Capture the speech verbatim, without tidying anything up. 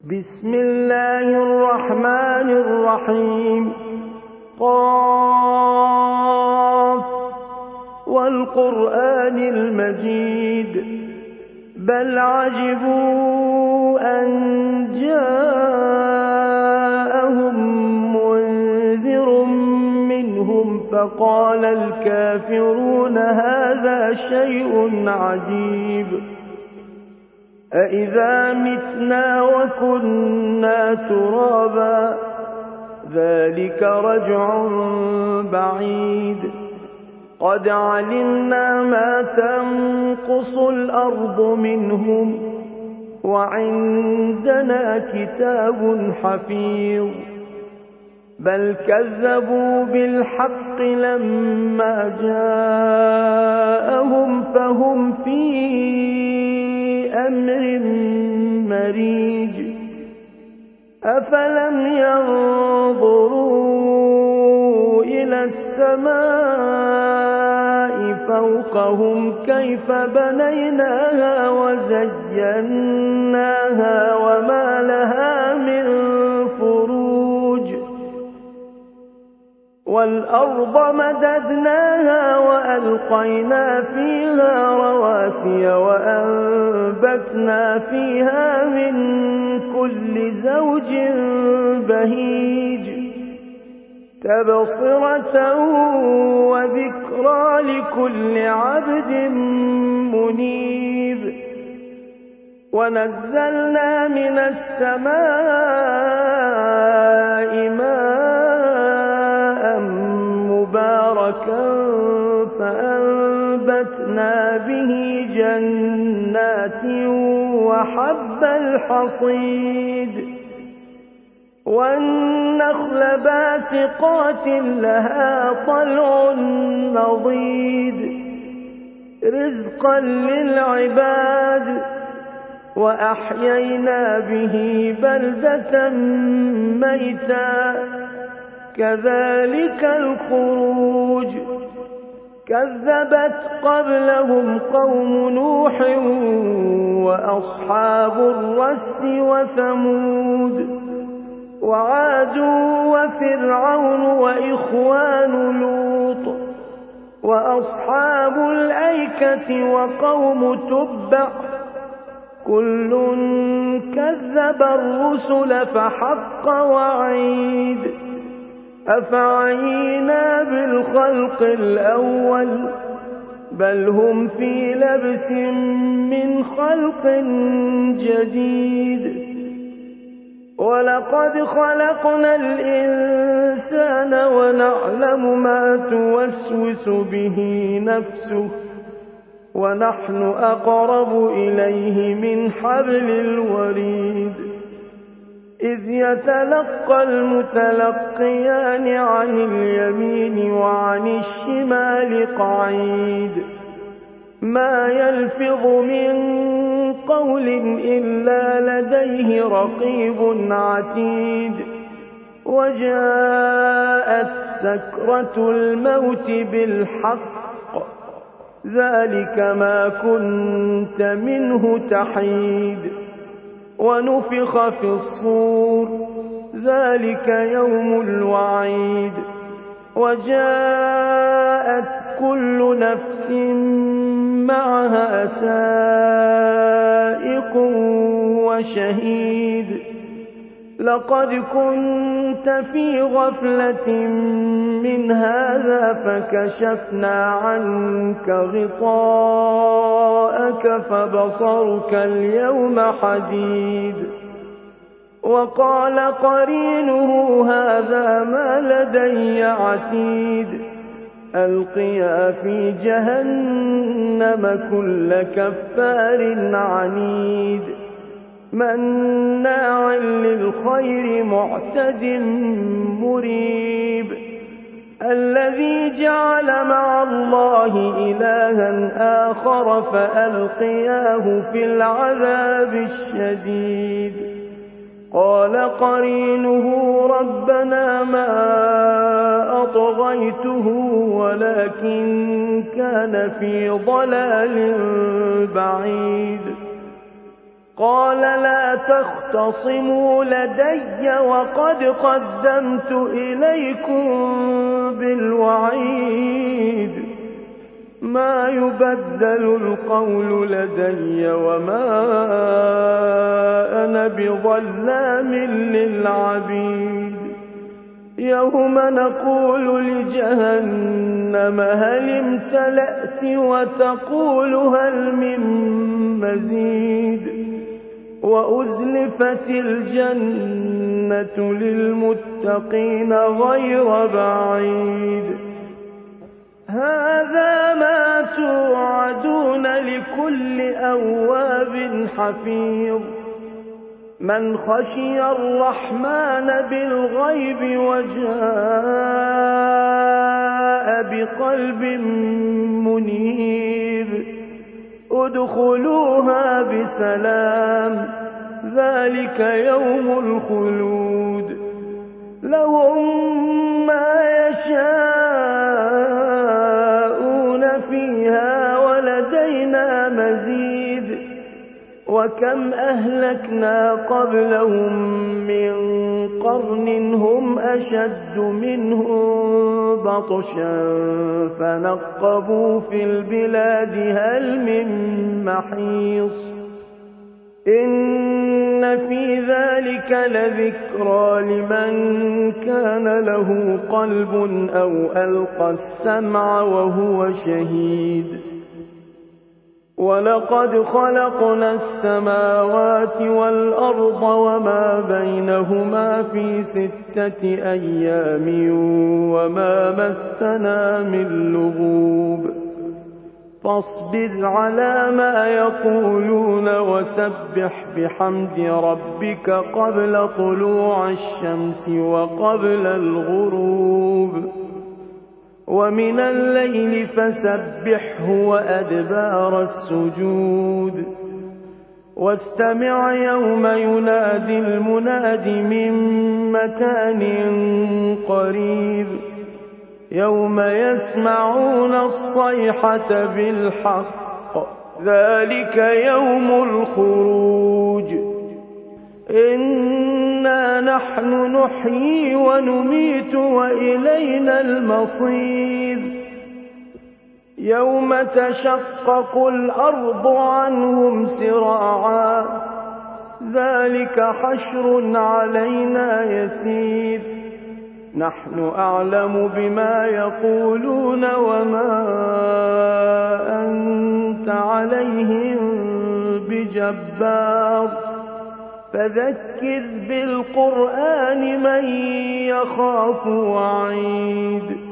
بسم الله الرحمن الرحيم. قاف والقرآن المجيد بل عجبوا أن جاءهم منذر منهم فقال الكافرون هذا شيء عجيب أإذا متنا وكنا ترابا ذلك رجع بعيد قد علمنا ما تنقص الأرض منهم وعندنا كتاب حفيظ بل كذبوا بالحق لما جاءهم فهم في أمر مريج أفلم ينظروا إلى السماء فوقهم كيف بنيناها وزيناها وما لها من فروج والأرض مددناها وألقينا فيها رواسي وأنبتنا فيها من كل زوج بهيج تبصرة وذكرى لكل عبد منيب ونزلنا من السماء ماء مباركا فأنبتنا به جنات وحب الحصيد والنخل باسقات لها طلع نضيد رزقا للعباد وأحيينا به بلدة ميتا كذلك الخروج كذبت قبلهم قوم نوح وأصحاب الرس وثمود وعاد وفرعون وإخوان لوط وأصحاب الأيكة وقوم تبع كل كذب الرسل فحق وعيد أفعينا بالخلق الأول بل هم في لبس من خلق جديد ولقد خلقنا الإنسان ونعلم ما توسوس به نفسه ونحن أقرب إليه من حبل الوريد إذ يتلقى المتلقيان عن اليمين وعن الشمال قعيد ما يلفظ من قول إلا لديه رقيب عتيد وجاءت سكرة الموت بالحق ذلك ما كنت منه تحيد ونفخ في الصور ذلك يوم الوعيد وجاءت كل نفس معها سائق وشهيد لقد كنت في غفلة من هذا فكشفنا عنك غطاءك فبصرك اليوم حديد وقال قرينه هذا ما لدي عتيد ألقيا في جهنم كل كفار عنيد مناع للخير معتد مريب الذي جعل مع الله إلها آخر فألقياه في العذاب الشديد قال قرينه ربنا ما أطغيته ولكن كان في ضلال بعيد قال لا تختصموا لدي وقد قدمت إليكم بالوعيد ما يبدل القول لدي وما أنا بظلام للعبيد يوم نقول لجهنم هل امتلأت وتقول هل من مزيد وأزلفت الجنة للمتقين غير بعيد هذا ما توعدون لكل أواب حفيظ من خشي الرحمن بالغيب وجاء بقلب منيب ادخلوها بسلام ذلك يوم الخلود لهم ما يشاءون فيها ولدينا مزيد وكم أهلكنا قبلهم من قرن هم أشد منهم بطشا فنقبوا في البلاد هل من محيص إن في ذلك لذكرى لمن كان له قلب أو ألقى السمع وهو شهيد ولقد خلقنا السماوات والأرض وما بينهما في ستة أيام وما مسنا من لغوب فاصبر على ما يقولون وسبح بحمد ربك قبل طلوع الشمس وقبل الغروب ومن الليل فسبحه وأدبار السجود واستمع يوم ينادي المناد من مكان قريب يوم يسمعون الصيحة بالحق ذلك يوم الخروج إنا نحن نحيي ونميت وإلينا المصير يوم تشقق الأرض عنهم سراعا ذلك حشر علينا يسير نحن أعلم بما يقولون وما أنت عليهم بجبار فذكر بالقرآن من يخاف وعيد